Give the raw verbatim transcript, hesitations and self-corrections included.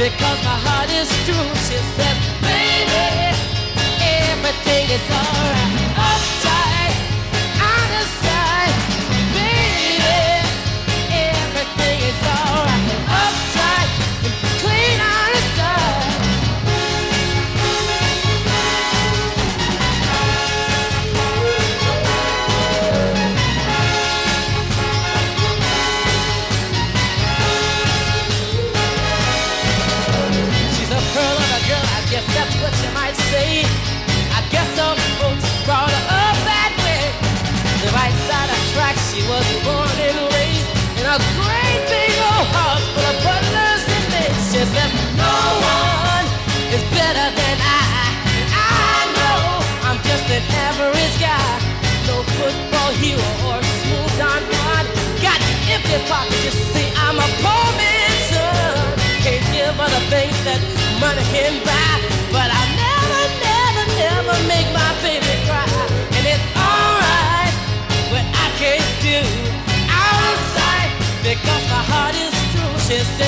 because my heart is true. She says, baby, everything is alright. Uptight, out of sight, baby, everything is alright. Uptight, clean out of sight. She's a pearl of a girl, I guess that's what you might say. I guess some folks brought her up that way. The right side of tracks, she was born and raised in a great big old house full of butlers and maids. She said, no one is better than I. I know I'm just an average guy. No football hero or smooth Don Juan. Got empty pockets, you see, I'm a poor man's son. Can't give her the things that money can buy, but I never, never, never make my baby cry. And it's alright, but I can't do out of sight because my heart is true. She said,